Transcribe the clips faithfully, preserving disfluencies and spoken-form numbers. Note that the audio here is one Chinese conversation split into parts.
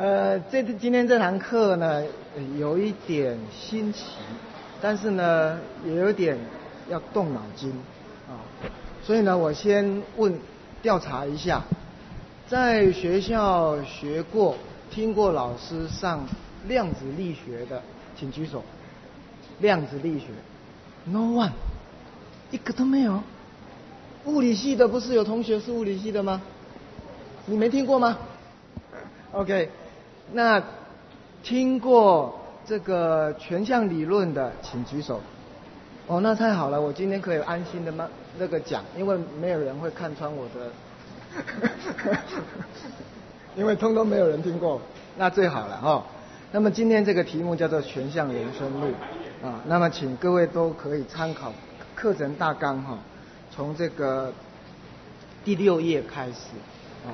呃，这今天这堂课呢，有一点新奇，但是呢，也有点要动脑筋啊。所以呢，我先问调查一下，在学校学过、听过老师上量子力学的，请举手。量子力学 ，No one， 一个都没有。物理系的不是有同学是物理系的吗？你没听过吗 ？OK， 那听过这个全像理论的，请举手。哦，那太好了，我今天可以安心的吗？那个讲，因为没有人会看穿我的，因为通通没有人听过，那最好了哈、哦。那么今天这个题目叫做全像人生路啊，那么请各位都可以参考课程大纲哈、哦，从这个第六页开始啊。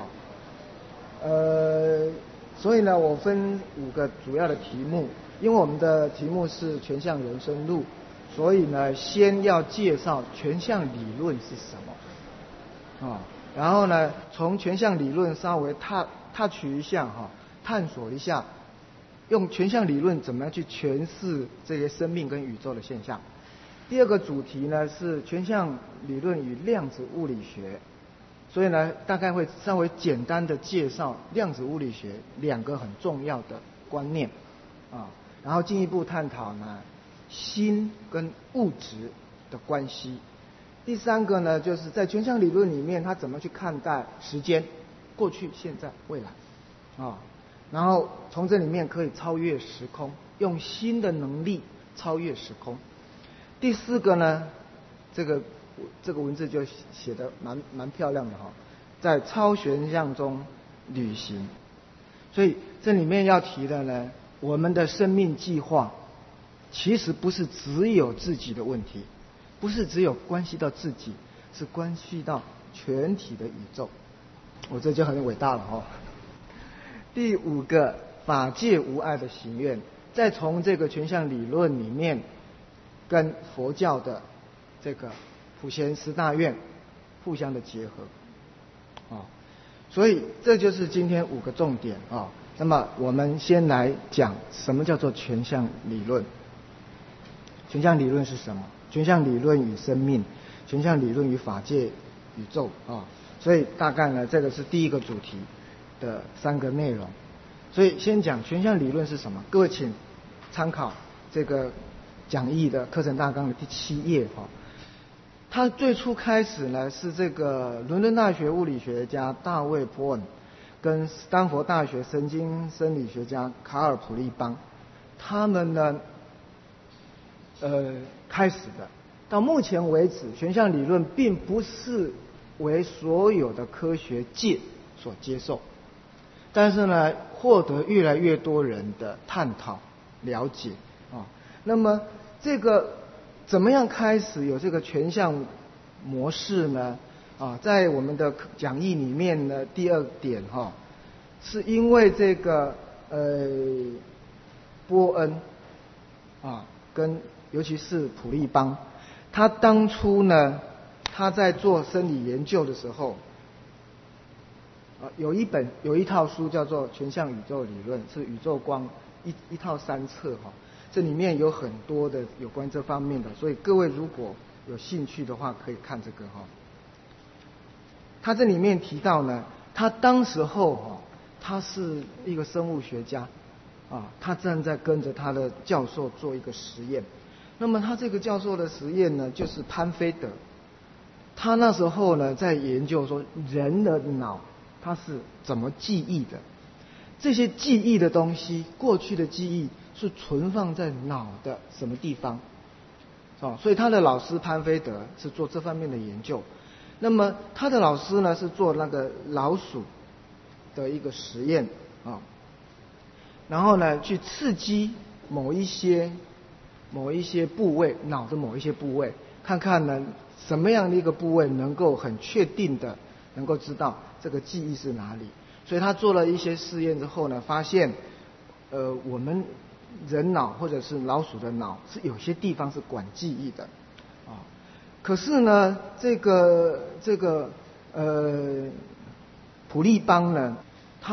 呃，所以呢，我分五个主要的题目，因为我们的题目是全像人生路，所以呢，先要介绍全像理论是什么啊，然后呢，从全像理论稍微踏踏取一下哈，探索一下，用全像理论怎么样去诠释这些生命跟宇宙的现象。第二个主题呢是全像理论与量子物理学。所以呢，大概会稍微简单的介绍量子物理学两个很重要的观念啊，然后进一步探讨呢心跟物质的关系。第三个呢，就是在全像理论里面，它怎么去看待时间，过去、现在、未来啊，然后从这里面可以超越时空，用新的能力超越时空。第四个呢，这个。这个文字就写得蛮蛮漂亮的哈，在超玄象中旅行。所以这里面要提的呢，我们的生命计划其实不是只有自己的问题，不是只有关系到自己，是关系到全体的宇宙。我这就很伟大了哈。第五个，法界无碍的行愿，再从这个全像理论里面跟佛教的这个普贤十大愿互相的结合啊，所以这就是今天五个重点啊。那么我们先来讲什么叫做全像理论。全像理论是什么？全像理论与生命，全像理论与法界宇宙啊。所以大概呢，这个是第一个主题的三个内容。所以先讲全像理论是什么，各位请参考这个讲义的课程大纲的第七页哈。它最初开始呢，是这个伦敦大学物理学家大卫·波恩跟斯坦福大学神经生理学家卡尔·普利邦，他们呢，呃，开始的。到目前为止，全像理论并不是为所有的科学界所接受，但是呢，获得越来越多人的探讨、了解啊。那么这个。怎么样开始有这个全像模式呢？啊，在我们的讲义里面呢，第二点哈、哦，是因为这个呃波恩啊，跟尤其是普利邦，他当初呢，他在做生理研究的时候，啊，有一本有一套书叫做《全像宇宙理论》，是宇宙光一一套三册哈、哦。这里面有很多的有关这方面的，所以各位如果有兴趣的话，可以看这个哈。他这里面提到呢，他当时候哈，他是一个生物学家啊，他正在跟着他的教授做一个实验。那么他这个教授的实验呢，就是潘菲德。他那时候呢，在研究说人的脑它是怎么记忆的，这些记忆的东西，过去的记忆。是存放在脑的什么地方？哦，所以他的老师潘菲德是做这方面的研究。那么他的老师呢是做那个老鼠的一个实验啊、哦，然后呢去刺激某一些某一些部位，脑的某一些部位，看看呢什么样的一个部位能够很确定的能够知道这个记忆是哪里。所以他做了一些试验之后呢，发现呃我们人脑或者是老鼠的脑是有些地方是管记忆的，啊，可是呢，这个这个呃普利邦呢，他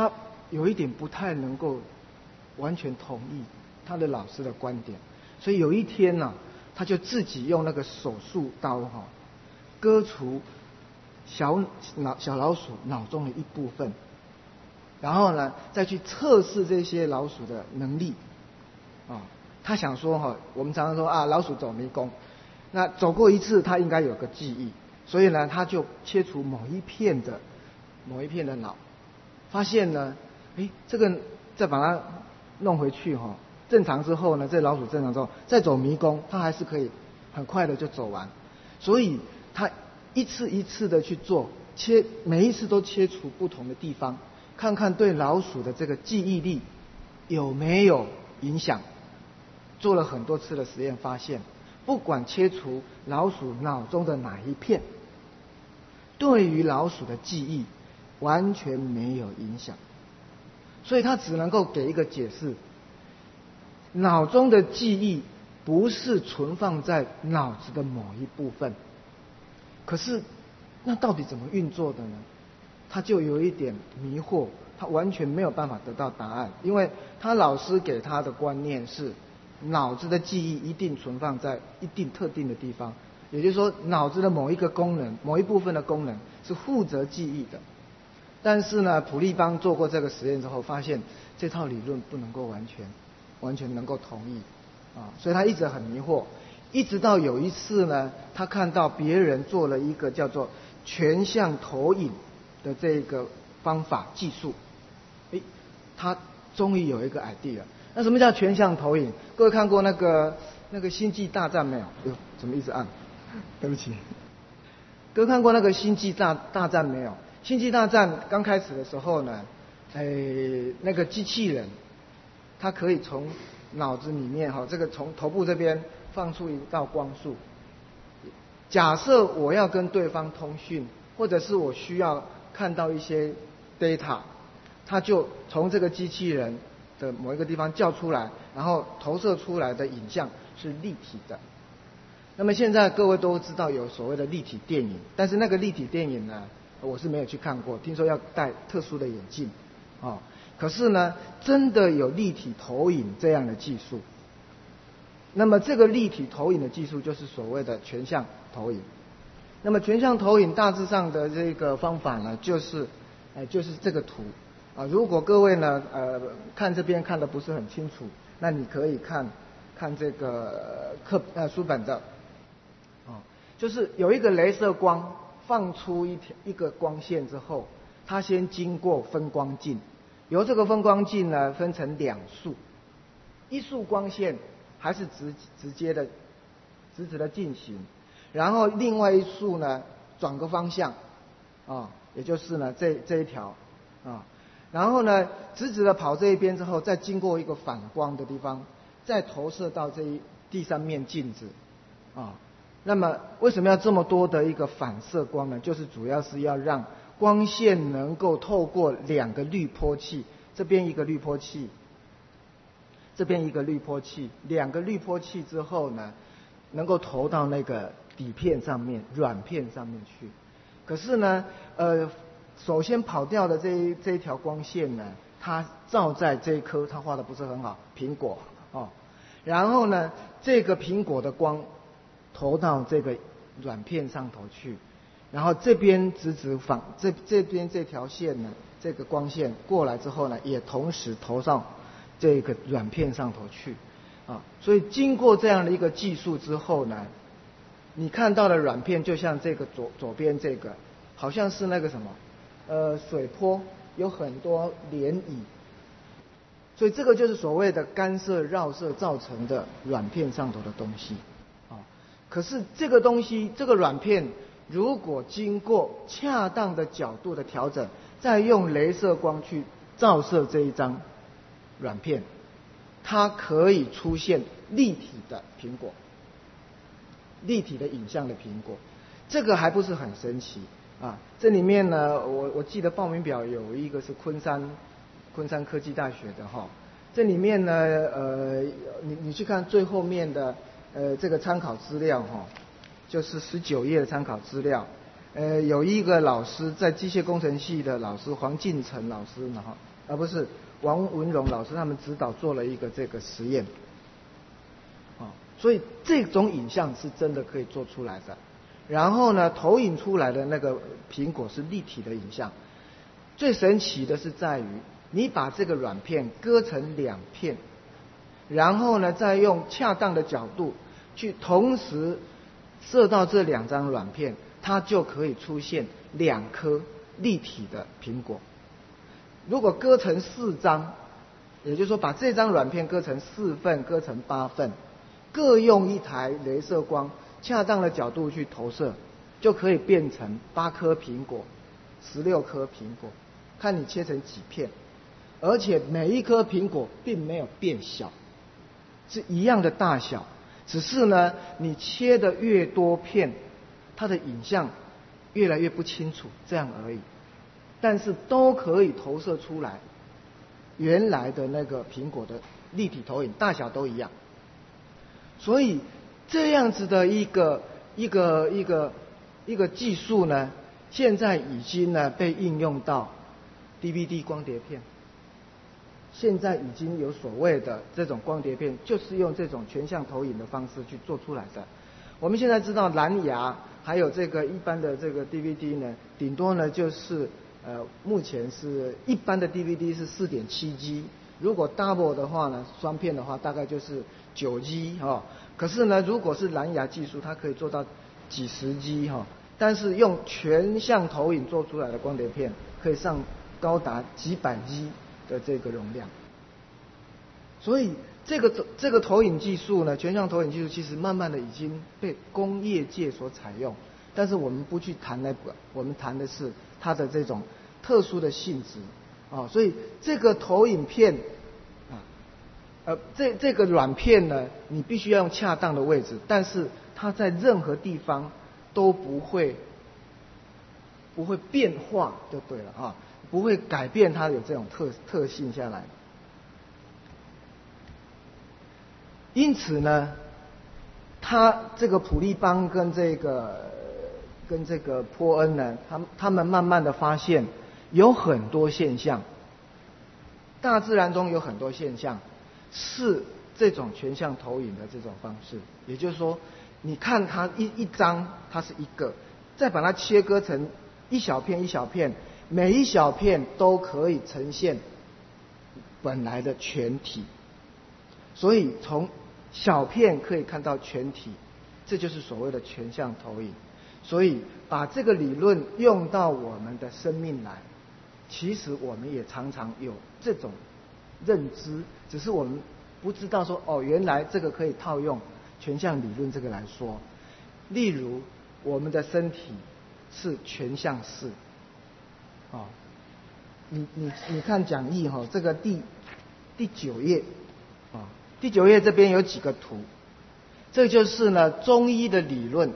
有一点不太能够完全同意他的老师的观点，所以有一天呢、啊，他就自己用那个手术刀哈、啊，割除小脑小老鼠脑中的一部分，然后呢，再去测试这些老鼠的能力啊。他想说哈，我们常常说啊，老鼠走迷宫，那走过一次，它应该有个记忆，所以呢，他就切除某一片的某一片的脑，发现呢，哎，这个再把它弄回去哈，正常之后呢，这老鼠正常之后再走迷宫，它还是可以很快的就走完，所以他一次一次的去做，切每一次都切除不同的地方，看看对老鼠的这个记忆力有没有影响。做了很多次的实验，发现不管切除老鼠脑中的哪一片，对于老鼠的记忆完全没有影响。所以他只能够给一个解释：脑中的记忆不是存放在脑子的某一部分。可是，那到底怎么运作的呢？他就有一点迷惑，他完全没有办法得到答案，因为他老师给他的观念是。脑子的记忆一定存放在一定特定的地方，也就是说，脑子的某一个功能、某一部分的功能是负责记忆的。但是呢，普利邦做过这个实验之后，发现这套理论不能够完全、完全能够同意啊，所以他一直很迷惑。一直到有一次呢，他看到别人做了一个叫做全像投影的这个方法技术，诶，他终于有一个 idea。那什么叫全像投影？各位看过那个那个星际大战没有？哟，怎么一直按？对不起。各位看过那个星际大大战没有？星际大战刚开始的时候呢，哎，那个机器人，它可以从脑子里面哈，这个从头部这边放出一道光束。假设我要跟对方通讯，或者是我需要看到一些 data， 它就从这个机器人的某一个地方叫出来，然后投射出来的影像是立体的。那么现在各位都知道有所谓的立体电影，但是那个立体电影呢，我是没有去看过，听说要戴特殊的眼镜，哦，可是呢，真的有立体投影这样的技术。那么这个立体投影的技术就是所谓的全像投影。那么全像投影大致上的这个方法呢，就是，呃，就是这个图。啊，如果各位呢，呃，看这边看得不是很清楚，那你可以看看这个课呃书本的，啊，就是有一个雷射光放出一条一个光线之后，它先经过分光镜，由这个分光镜呢分成两束，一束光线还是直直接的直直的进行，然后另外一束呢转个方向，啊，也就是呢这这一条，啊。然后呢，直直的跑这一边之后，再经过一个反光的地方，再投射到这一第三面镜子，啊，那么为什么要这么多的一个反射光呢？就是主要是要让光线能够透过两个滤波器，这边一个滤波器，这边一个滤波器，两个滤波器之后呢，能够投到那个底片上面、软片上面去。可是呢，呃。首先跑掉的这一这一条光线呢，它照在这一颗它画的不是很好苹果哦，然后呢，这个苹果的光投到这个软片上头去，然后这边直直反这这边这条线呢，这个光线过来之后呢，也同时投上这个软片上头去啊，所以经过这样的一个技术之后呢，你看到的软片就像这个左左边这个，好像是那个什么。呃，水波有很多涟漪，所以这个就是所谓的干涉绕射造成的软片上头的东西啊。可是这个东西，这个软片如果经过恰当的角度的调整，再用雷射光去照射这一张软片，它可以出现立体的苹果，立体的影像的苹果，这个还不是很神奇。啊，这里面呢，我我记得报名表有一个是昆山，昆山科技大学的哈。这里面呢，呃，你你去看最后面的呃这个参考资料哈，就是十九页的参考资料。呃，有一个老师在机械工程系的老师黄进成老师呢哈， 而不是王文荣老师他们指导做了一个这个实验，啊，所以这种影像是真的可以做出来的。然后呢，投影出来的那个苹果是立体的影像。最神奇的是在于，你把这个软片割成两片，然后呢，再用恰当的角度去同时射到这两张软片，它就可以出现两颗立体的苹果。如果割成四张，也就是说把这张软片割成四份，割成八份，各用一台雷射光，恰当的角度去投射，就可以变成八颗苹果、十六颗苹果，看你切成几片，而且每一颗苹果并没有变小，是一样的大小，只是呢，你切的越多片，它的影像越来越不清楚，这样而已。但是都可以投射出来原来的那个苹果的立体投影，大小都一样。所以这样子的一个一个一个一个技术呢，现在已经呢被应用到 D V D 光碟片。现在已经有所谓的这种光碟片，就是用这种全向投影的方式去做出来的。我们现在知道蓝牙还有这个一般的这个 D V D 呢，顶多呢就是呃，目前是一般的 D V D 是 四点七 G， 如果 double 的话呢，双片的话大概就是九 G 哈、哦。可是呢，如果是蓝牙技术，它可以做到几十 G 哈、哦。但是用全向投影做出来的光碟片，可以上高达几百 G 的这个容量。所以这个这个投影技术呢，全向投影技术其实慢慢的已经被工业界所采用。但是我们不去谈那个，我们谈的是它的这种特殊的性质啊、哦，所以这个投影片啊，呃，这这个软片呢，你必须要用恰当的位置，但是它在任何地方都不会不会变化就对了啊，不会改变它有这种特特性下来。因此呢，它这个普利邦跟这个。跟这个波恩呢，他他们慢慢的发现有很多现象，大自然中有很多现象是这种全向投影的这种方式，也就是说，你看它一一张它是一个，再把它切割成一小片一小片，每一小片都可以呈现本来的全体，所以从小片可以看到全体，这就是所谓的全向投影。所以把这个理论用到我们的生命来，其实我们也常常有这种认知，只是我们不知道说哦，原来这个可以套用全向理论这个来说。例如我们的身体是全向式，哦，你你你看讲义哈、哦，这个第第九页啊、哦，第九页这边有几个图，这就是呢中医的理论。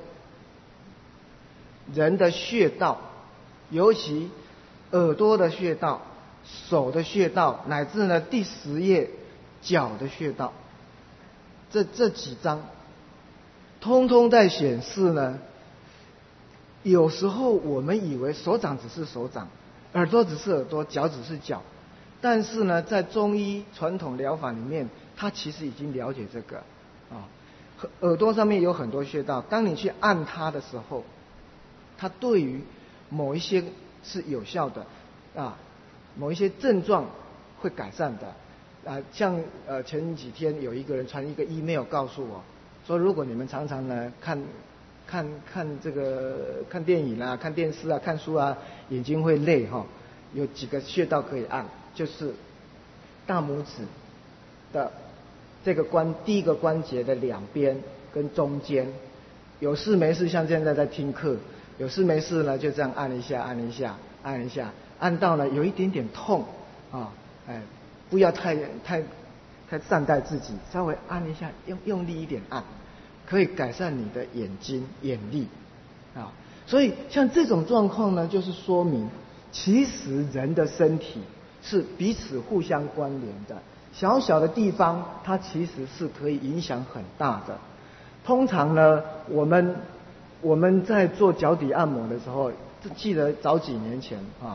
人的穴道，尤其耳朵的穴道、手的穴道，乃至呢第十页脚的穴道，这这几章，通通在显示呢。有时候我们以为手掌只是手掌，耳朵只是耳朵，脚只是脚，但是呢，在中医传统疗法里面，它其实已经了解这个啊。耳朵上面有很多穴道，当你去按它的时候。它对于某一些是有效的啊，某一些症状会改善的啊。像呃前几天有一个人传一个 email 告诉我说，如果你们常常呢看看看这个看电影啊、看电视啊、看书啊，眼睛会累哈、哦，有几个穴道可以按，就是大拇指的这个关第一个关节的两边跟中间。有事没事，像现在在听课。有事没事呢，就这样按一下，按一下，按一下，按到呢有一点点痛啊，哎，不要太太太善待自己，稍微按一下，用用力一点按，可以改善你的眼睛眼力啊。所以像这种状况呢，就是说明其实人的身体是彼此互相关联的，小小的地方它其实是可以影响很大的。通常呢，我们我们在做脚底按摩的时候，记得早几年前啊，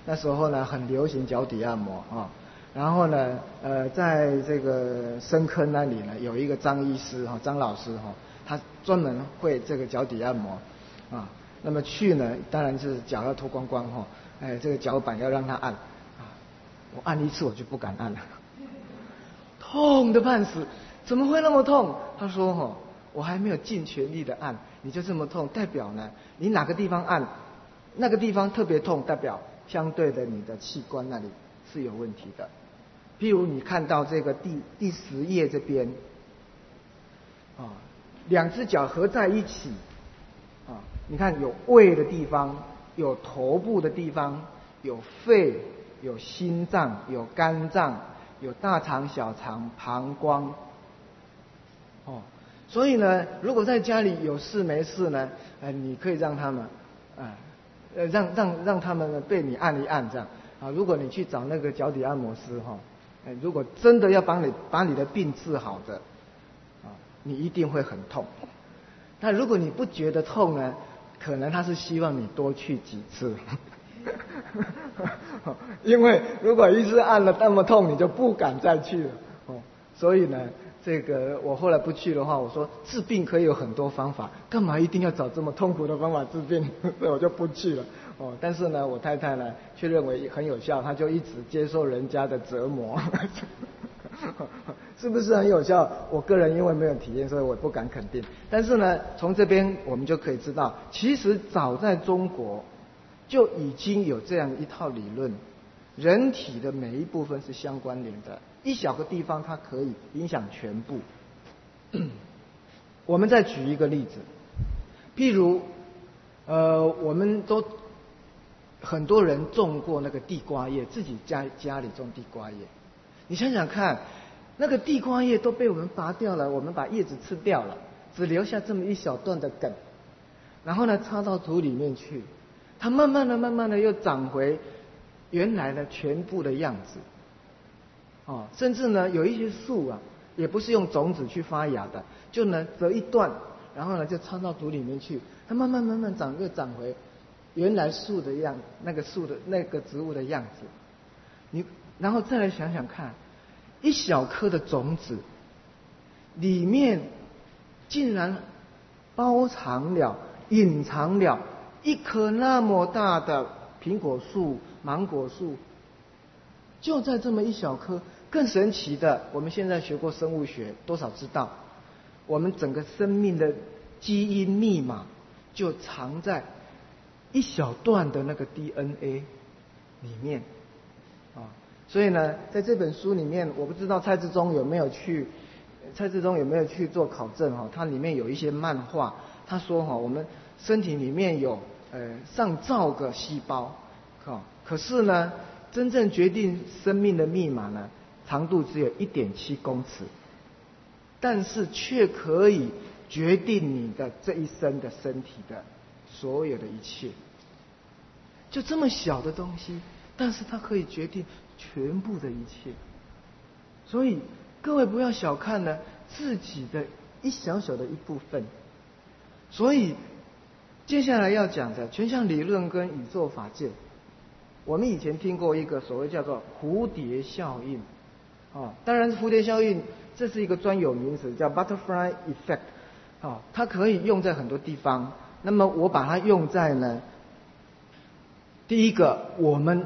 那时候呢很流行脚底按摩啊。然后呢，呃，在这个深坑那里呢，有一个张医师哈，张老师哈，他专门会这个脚底按摩啊。那么去呢，当然是脚要脱光光哈，哎，这个脚板要让他按啊。我按一次我就不敢按了，痛得半死，怎么会那么痛？他说哈，我还没有尽全力的按，你就这么痛，代表呢，你哪个地方按，那个地方特别痛，代表相对的你的器官那里是有问题的。譬如你看到这个第第十页这边，啊，两只脚合在一起，啊，你看有胃的地方，有头部的地方，有肺，有心脏，有肝脏，有大肠、小肠、膀胱，哦，所以呢，如果在家里有事没事呢，呃，你可以让他们，啊，呃，让让让他们呢被你按一按这样，啊，如果你去找那个脚底按摩师哈。如果真的要帮你把你的病治好的，啊，你一定会很痛。那如果你不觉得痛呢，可能他是希望你多去几次，因为如果一次按了那么痛，你就不敢再去了。哦，所以呢，这个我后来不去的话，我说治病可以有很多方法，干嘛一定要找这么痛苦的方法治病？所以我就不去了。哦，但是呢，我太太呢却认为很有效，她就一直接受人家的折磨，是不是很有效？我个人因为没有体验，所以我不敢肯定。但是呢，从这边我们就可以知道，其实早在中国就已经有这样一套理论，人体的每一部分是相关联的，一小个地方它可以影响全部。我们再举一个例子，譬如，呃，我们都。很多人种过那个地瓜叶，自己家家里种地瓜叶，你想想看，那个地瓜叶都被我们拔掉了，我们把叶子吃掉了，只留下这么一小段的梗，然后呢插到土里面去，它慢慢的、慢慢的又长回原来的全部的样子。哦，甚至呢有一些树啊，也不是用种子去发芽的，就呢折一段，然后呢就插到土里面去，它慢慢慢慢长，又长回原来树的样，那个树的那个植物的样子，你然后再来想想看，一小颗的种子里面竟然包藏了、隐藏了一棵那么大的苹果树、芒果树，就在这么一小颗。更神奇的，我们现在学过生物学，多少知道，我们整个生命的基因密码就藏在一小段的那个 D N A 里面啊，所以呢，在这本书里面，我不知道蔡志忠有没有去，蔡志忠有没有去做考证哈？它里面有一些漫画，他说哈，我们身体里面有呃上兆个细胞，哈，可是呢，真正决定生命的密码呢，长度只有 一点七公尺，但是却可以决定你的这一生的身体的所有的一切，就这么小的东西，但是它可以决定全部的一切。所以各位不要小看了自己的一小小的一部分。所以接下来要讲的全像理论跟宇宙法界，我们以前听过一个所谓叫做蝴蝶效应，哦，当然蝴蝶效应这是一个专有名词，叫 butterfly effect， 哦，它可以用在很多地方。那么我把它用在呢，第一个，我们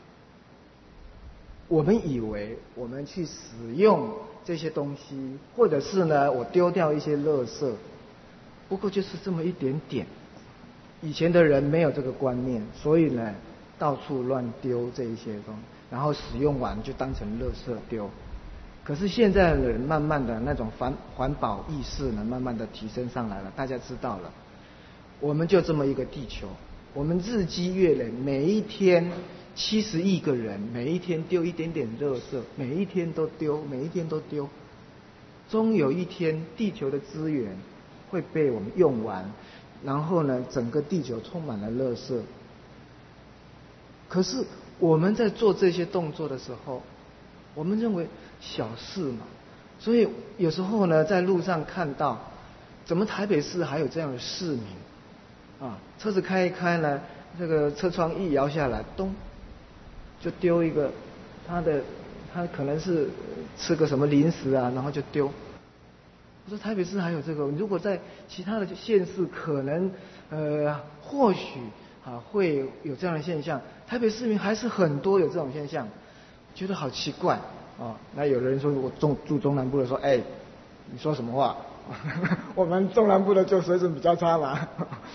我们以为我们去使用这些东西，或者是呢，我丢掉一些垃圾，不过就是这么一点点。以前的人没有这个观念，所以呢，到处乱丢这一些东西，然后使用完就当成垃圾丢。可是现在的人慢慢的那种环环保意识呢，慢慢的提升上来了，大家知道了。我们就这么一个地球，我们日积月累，每一天七十亿个人，每一天丢一点点垃圾，每一天都丢，每一天都丢，终有一天地球的资源会被我们用完，然后呢，整个地球充满了垃圾。可是我们在做这些动作的时候，我们认为小事嘛，所以有时候呢，在路上看到，怎么台北市还有这样的市民啊？车子开一开呢，这个车窗一摇下来，咚， 就丢一个他的，他可能是吃个什么零食啊，然后就丢。我说台北市还有这个，如果在其他的县市，可能呃或许啊会有这样的现象，台北市民还是很多有这种现象，觉得好奇怪啊。那有的人说我中住中南部的说，哎，你说什么话？我们中南部的就水准比较差嘛。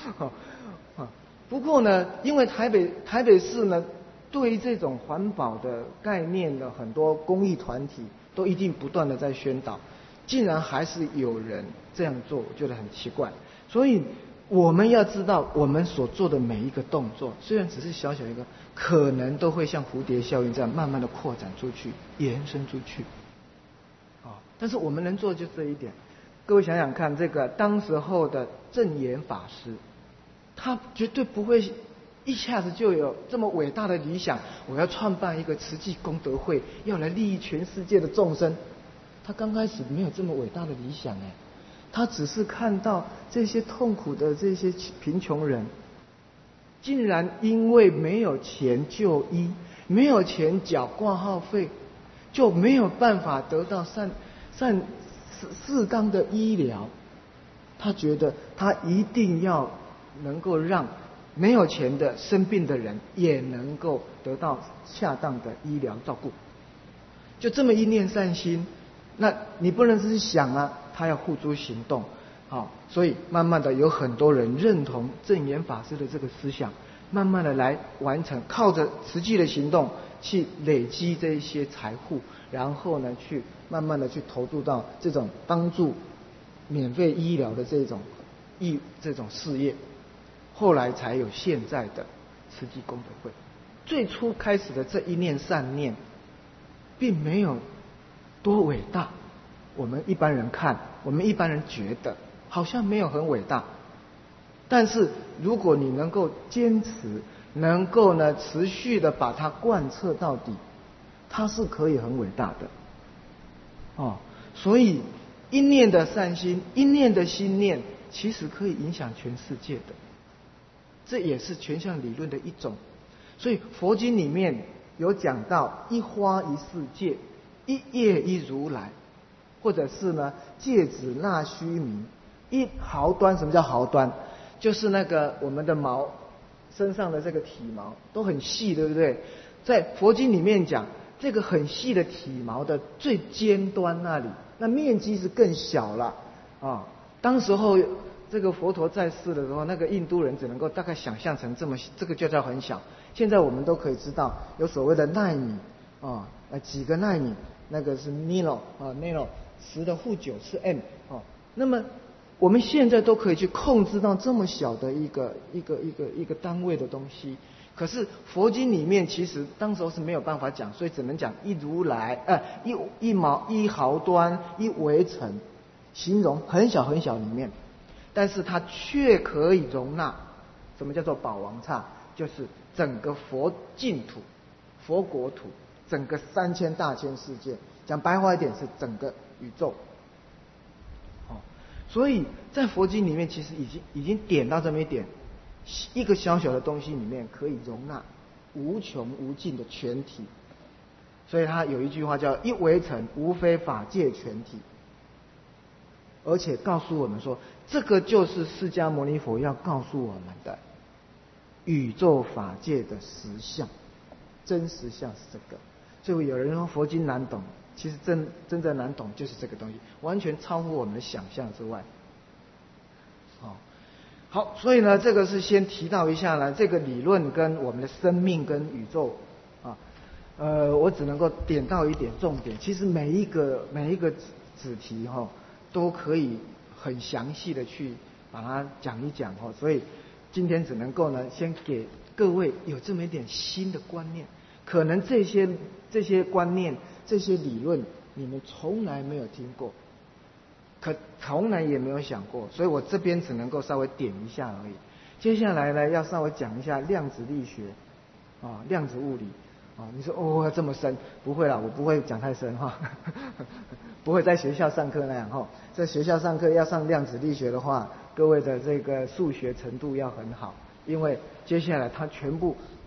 不过呢，因为台北台北市呢，对于这种环保的概念的很多公益团体都一定不断的在宣导。竟然还是有人这样做，我觉得很奇怪。所以我们要知道，我们所做的每一个动作，虽然只是小小一个，可能都会像蝴蝶效应这样慢慢的扩展出去，延伸出去。啊，但是我们能做就这一点。各位想想看，这个当时候的证严法师，他绝对不会一下子就有这么伟大的理想，我要创办一个慈济功德会，要来利益全世界的众生。他刚开始没有这么伟大的理想哎，他只是看到这些痛苦的这些贫穷人，竟然因为没有钱就医，没有钱缴挂号费，就没有办法得到善善适适当的医疗。他觉得他一定要能够让没有钱的生病的人也能够得到恰当的医疗照顾。就这么一念善心。那你不能只是想啊，他要付诸行动，好，所以慢慢的有很多人认同证严法师的这个思想，慢慢的来完成，靠着实际的行动去累积这一些财富，然后呢，去慢慢的去投入到这种帮助免费医疗的这种义这种事业，后来才有现在的慈济功德会。最初开始的这一念善念，并没有多伟大，我们一般人看，我们一般人觉得好像没有很伟大，但是如果你能够坚持，能够呢持续的把它贯彻到底，它是可以很伟大的。哦，所以一念的善心，一念的心念，其实可以影响全世界的，这也是全相理论的一种。所以佛经里面有讲到一花一世界，一叶一如来，或者是呢芥子纳须弥，一毫端。什么叫毫端？就是那个我们的毛身上的这个体毛都很细，对不对？在佛经里面讲，这个很细的体毛的最尖端那里，那面积是更小了啊。当时候这个佛陀在世的时候，那个印度人只能够大概想象成这么，这个就叫很小。现在我们都可以知道，有所谓的奈米啊，呃几个奈米，那个是 nano 啊 nano 十的负九是 m 哦。那么我们现在都可以去控制到这么小的一个一个一个一个单位的东西。可是佛经里面其实当时候是没有办法讲，所以只能讲一如来，呃一一毛一毫端一微尘，形容很小很小里面，但是它却可以容纳什么叫做宝王刹，就是整个佛净土、佛国土，整个三千大千世界，讲白话一点是整个宇宙。哦，所以在佛经里面其实已经已经点到这么一点。一个小小的东西里面可以容纳无穷无尽的全体，所以他有一句话叫一微尘无非法界全体，而且告诉我们说，这个就是释迦牟尼佛要告诉我们的宇宙法界的实相，真实相是这个。所以有人说佛经难懂，其实真真正难懂就是这个东西，完全超乎我们的想象之外。哦，好，所以呢，这个是先提到一下呢，这个理论跟我们的生命跟宇宙啊，呃，我只能够点到一点重点。其实每一个每一个子题哈、哦，都可以很详细的去把它讲一讲哈、哦。所以今天只能够呢，先给各位有这么一点新的观念，可能这些这些观念、这些理论，你们从来没有听过。可从来也没有想过，所以我这边只能够稍微点一下而已。接下来呢，要稍微讲一下量子力学，啊，量子物理，啊，你说哦这么深，不会啦，我不会讲太深哈，不会在学校上课那样哈。在学校上课要上量子力学的话，各位的这个数学程度要很好，因为接下来它全部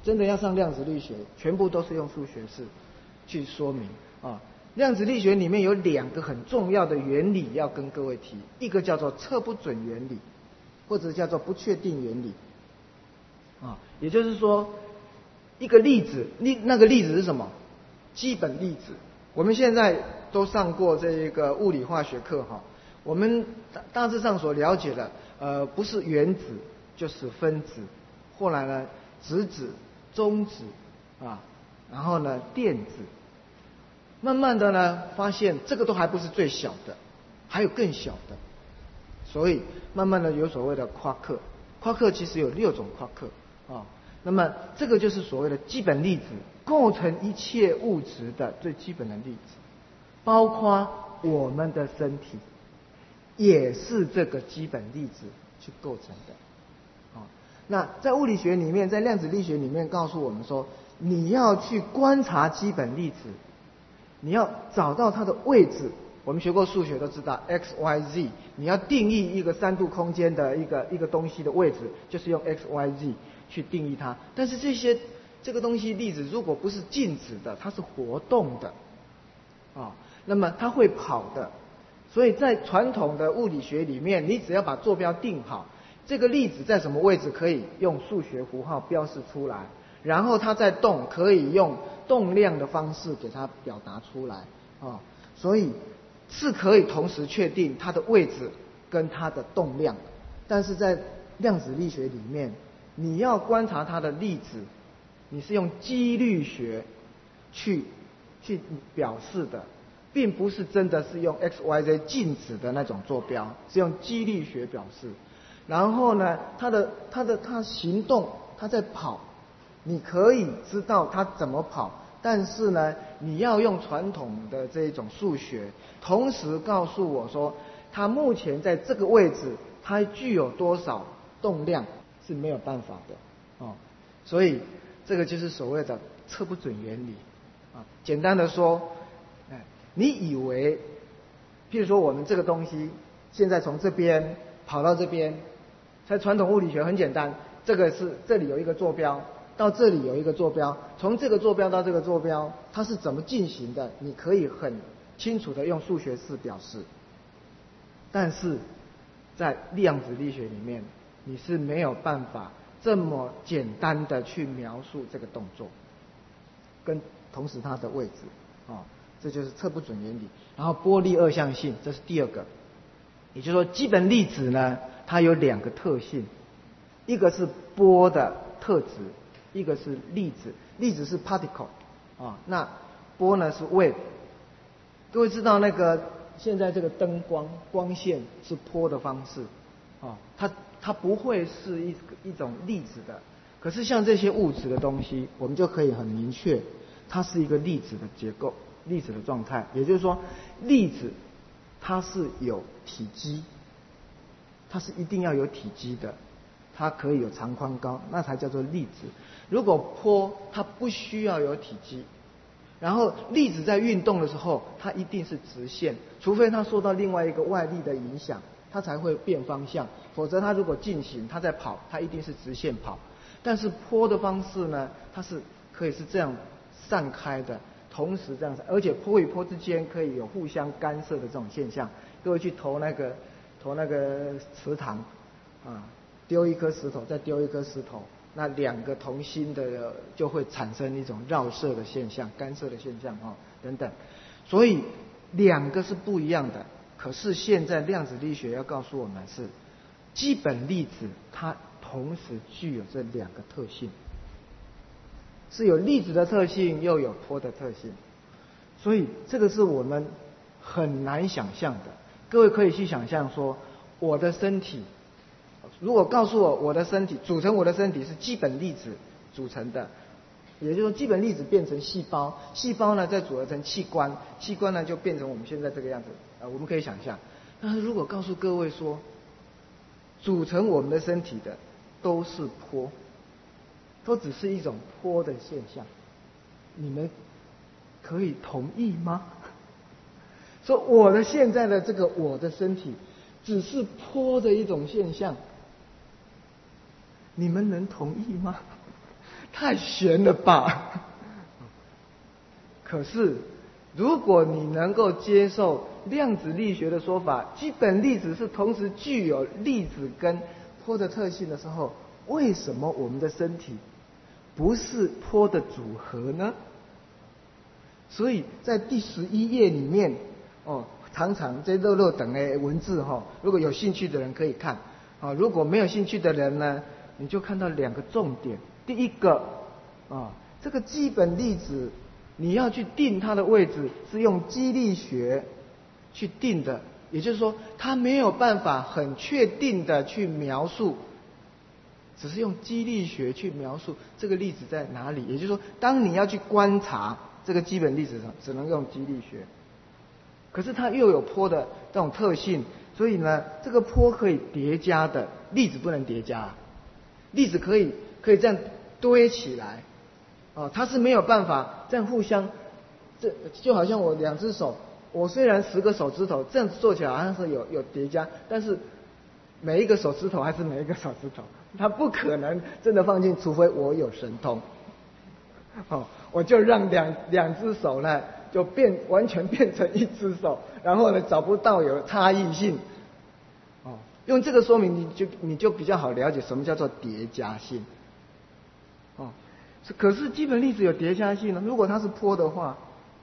真的要上量子力学，全部都是用数学式去说明啊。量子力学里面有两个很重要的原理要跟各位提，一个叫做测不准原理，或者叫做不确定原理啊。也就是说，一个粒子，那那个粒子是什么？基本粒子。我们现在都上过这个物理化学课哈，我们大大致上所了解的，呃，不是原子就是分子，后来呢，质子、中子啊，然后呢，电子。慢慢的呢，发现这个都还不是最小的，还有更小的，所以慢慢的有所谓的夸克。夸克其实有六种夸克啊。那么这个就是所谓的基本粒子，构成一切物质的最基本的粒子，包括我们的身体，也是这个基本粒子去构成的。啊，那在物理学里面，在量子力学里面告诉我们说，你要去观察基本粒子。你要找到它的位置，我们学过数学都知道 x y z， 你要定义一个三度空间的一个一个东西的位置，就是用 x y z 去定义它。但是这些这个东西粒子如果不是静止的，它是活动的啊，那么它会跑的。所以在传统的物理学里面，你只要把坐标定好，这个粒子在什么位置可以用数学符号标示出来，然后它在动，可以用动量的方式给它表达出来啊，所以是可以同时确定它的位置跟它的动量。但是在量子力学里面，你要观察它的粒子，你是用几率学去去表示的，并不是真的是用 x y z 静止的那种坐标，是用几率学表示。然后呢，它的它的它行动，它在跑。你可以知道它怎么跑，但是呢，你要用传统的这种数学，同时告诉我说，它目前在这个位置，它具有多少动量是没有办法的哦。所以这个就是所谓的测不准原理啊。简单的说，哎，你以为，譬如说我们这个东西现在从这边跑到这边，在传统物理学很简单，这个是这里有一个坐标。到这里有一个坐标，从这个坐标到这个坐标，它是怎么进行的？你可以很清楚的用数学式表示。但是在量子力学里面，你是没有办法这么简单的去描述这个动作，跟同时它的位置啊、哦，这就是测不准原理。然后波粒二象性，这是第二个，也就是说基本粒子呢，它有两个特性，一个是波的特质。一个是粒子，粒子是 particle 啊，那波呢是 wave。各位知道那个现在这个灯光光线是波的方式啊，它它不会是一一种粒子的。可是像这些物质的东西，我们就可以很明确，它是一个粒子的结构，粒子的状态。也就是说，粒子它是有体积，它是一定要有体积的。它可以有长宽高，那才叫做粒子。如果波它不需要有体积，然后粒子在运动的时候，它一定是直线，除非它受到另外一个外力的影响，它才会变方向。否则它如果进行，它在跑，它一定是直线跑。但是波的方式呢，它是可以是这样散开的，同时这样，而且波与波之间可以有互相干涉的这种现象。各位去投那个投那个池塘啊。丢一颗石头，再丢一颗石头，那两个同心的就会产生一种绕射的现象、干涉的现象啊、哦、等等。所以两个是不一样的。可是现在量子力学要告诉我们是，基本粒子它同时具有这两个特性，是有粒子的特性，又有波的特性。所以这个是我们很难想象的。各位可以去想象说，我的身体。如果告诉我我的身体组成我的身体是基本粒子组成的，也就是说基本粒子变成细胞，细胞呢再组合成器官，器官呢就变成我们现在这个样子。呃，我们可以想象。但是如果告诉各位说，组成我们的身体的都是波，都只是一种波的现象，你们可以同意吗？说我的现在的这个我的身体只是波的一种现象，你们能同意吗？ 太玄了吧？可是，如果你能够接受量子力学的说法，基本粒子是同时具有粒子跟波的特性的时候，为什么我们的身体不是波的组合呢？所以在第十一页里面，哦，常常这漏漏等的文字哈、哦，如果有兴趣的人可以看，啊、哦，如果没有兴趣的人呢，你就看到两个重点。第一个，啊、哦，这个基本粒子你要去定它的位置，是用激力学去定的，也就是说，它没有办法很确定的去描述。只是用激力学去描述这个粒子在哪里，也就是说，当你要去观察这个基本粒子上，只能用激力学。可是它又有波的这种特性，所以呢，这个波可以叠加的，粒子不能叠加，粒子可以可以这样堆起来，哦，它是没有办法这样互相，这就好像我两只手，我虽然十个手指头这样子做起来好像是有有叠加，但是每一个手指头还是每一个手指头。它不可能真的放进，除非我有神通。哦，我就让两两只手呢，就变完全变成一只手，然后呢找不到有差异性。哦，用这个说明，你就你就比较好了解什么叫做叠加性。哦，可是基本粒子有叠加性呢？如果它是波的话，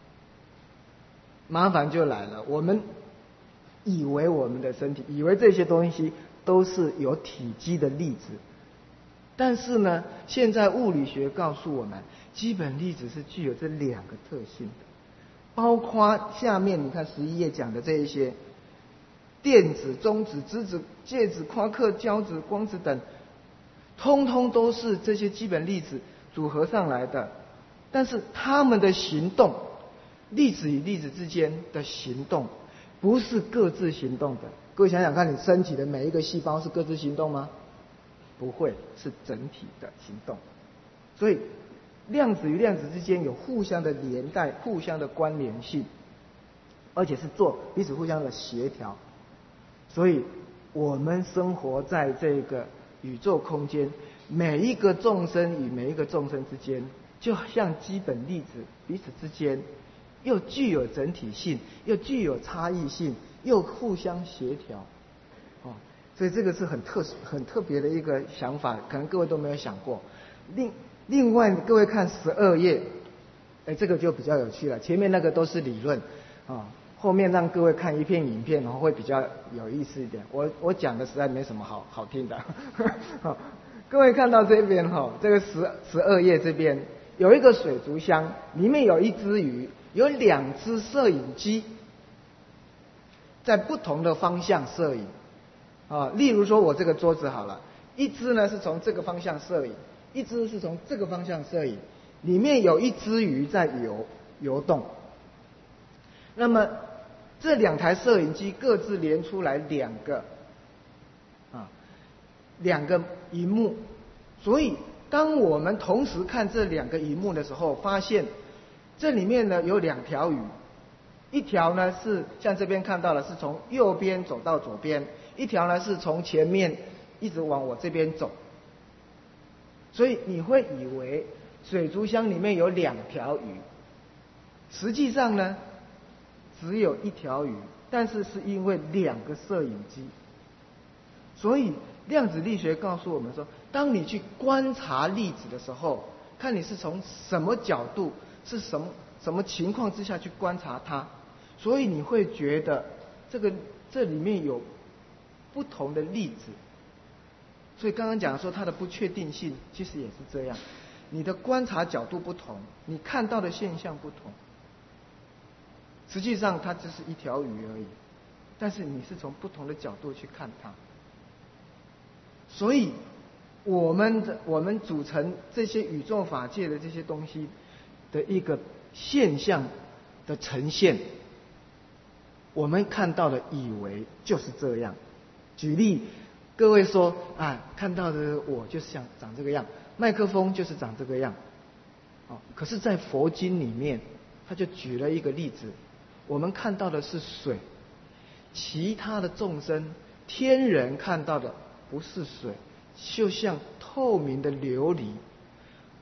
麻烦就来了。我们以为我们的身体，以为这些东西都是有体积的粒子，但是呢，现在物理学告诉我们，基本粒子是具有这两个特性的，包括下面你看十一页讲的这一些电子、中子、质子、介子、夸克、胶子、光子等，通通都是这些基本粒子组合上来的。但是它们的行动，粒子与粒子之间的行动，不是各自行动的。各位想想看，你身体的每一个细胞是各自行动吗？不会，是整体的行动。所以量子与量子之间有互相的连带、互相的关联性，而且是做彼此互相的协调。所以我们生活在这个宇宙空间，每一个众生与每一个众生之间，就像基本粒子彼此之间又具有整体性，又具有差异性，又互相协调。哦，所以这个是很特殊、很特别的一个想法，可能各位都没有想过。另另外，各位看十二页，哎，这个就比较有趣了。前面那个都是理论啊、哦，后面让各位看一片影片，然后会比较有意思一点。我我讲的实在没什么好好听的。好，各位看到这边哈、哦，这个十十二页这边有一个水族箱，里面有一只鱼，有两只摄影机，在不同的方向摄影。啊，例如说我这个桌子好了，一只呢是从这个方向摄影，一只是从这个方向摄影，里面有一只鱼在游游动。那么这两台摄影机各自连出来两个啊两个萤幕，所以当我们同时看这两个萤幕的时候，发现这里面呢有两条鱼，一条呢是像这边看到的是从右边走到左边，一条呢是从前面一直往我这边走。所以你会以为水族箱里面有两条鱼，实际上呢只有一条鱼，但是是因为两个摄影机。所以量子力学告诉我们说，当你去观察粒子的时候，看你是从什么角度，是什么什么情况之下去观察它，所以你会觉得这个这里面有不同的粒子。所以刚刚讲说它的不确定性其实也是这样，你的观察角度不同，你看到的现象不同，实际上它只是一条鱼而已，但是你是从不同的角度去看它。所以我们的我们组成这些宇宙法界的这些东西的一个现象的呈现，我们看到的以为就是这样。举例，各位说啊，看到的我就是像长这个样，麦克风就是长这个样。哦，可是在佛经里面，他就举了一个例子，我们看到的是水，其他的众生天人看到的不是水，就像透明的琉璃。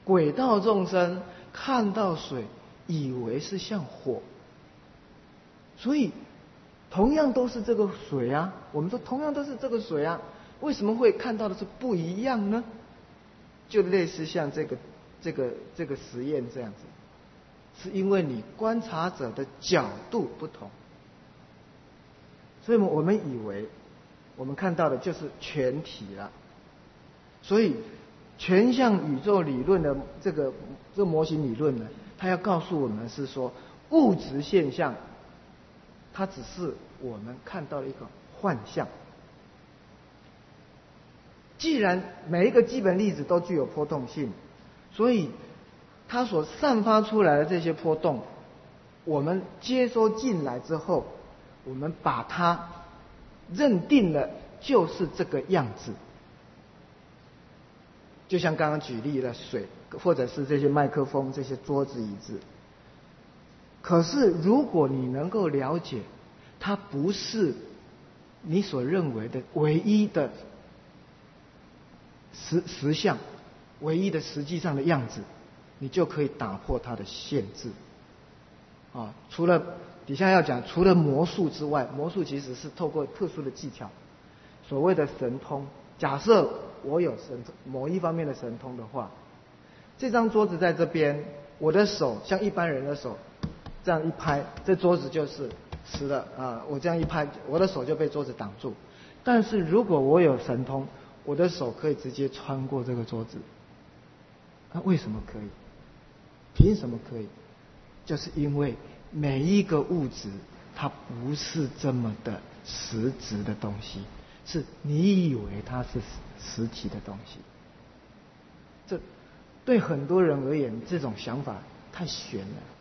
鬼道众生看到水，以为是像火，所以同样都是这个水啊，我们说同样都是这个水啊，为什么会看到的是不一样呢？就类似像这个这个这个实验这样子，是因为你观察者的角度不同，所以我们以为我们看到的就是全体了。所以全像宇宙理论的这个这个模型理论呢，它要告诉我们是说，物质现象它只是我们看到的一个幻象。既然每一个基本粒子都具有波动性，所以它所散发出来的这些波动，我们接收进来之后，我们把它认定了就是这个样子。就像刚刚举例的水，或者是这些麦克风、这些桌子、椅子。可是如果你能够了解，它不是你所认为的唯一的实实相，唯一的实际上的样子，你就可以打破它的限制。啊，除了底下要讲，除了魔术之外，魔术其实是透过特殊的技巧，所谓的神通。假设我有神某一方面的神通的话，这张桌子在这边，我的手像一般人的手这样一拍，这桌子就是实的啊！我这样一拍，我的手就被桌子挡住。但是如果我有神通，我的手可以直接穿过这个桌子。那、啊、为什么可以？凭什么可以？就是因为每一个物质它不是这么的实质的东西，是你以为它是实体的东西。这对很多人而言，这种想法太玄了。